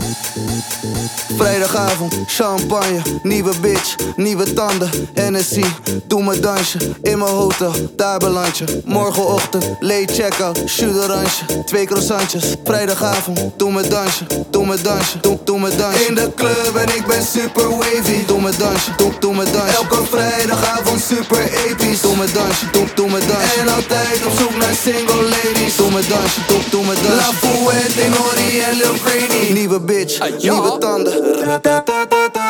Vrijdagavond, champagne, nieuwe bitch, nieuwe tanden, Hennessy, doe me dansje, in mijn hotel, daar beland je. Morgenochtend, late check-out, shoot oranje, 2 croissantjes. Vrijdagavond, doe me dansje, doe me dansje, doe me dansje. In de club en ik ben super wavy, doe me dansje, doe me dansje. Elke vrijdagavond super episch, doe me dansje, doe me dansje. En altijd op zoek naar single ladies, doe me dansje, doe me dansje. La Fouette, Nori en Lil Craney, nieuwe bitch, nieuwe tanden.